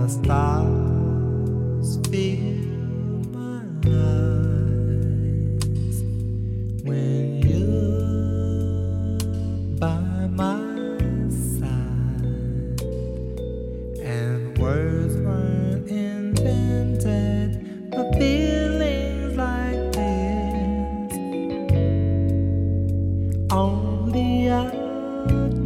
stars fill my eyes when you're by my side, and words weren't invented for feelings like this. Only a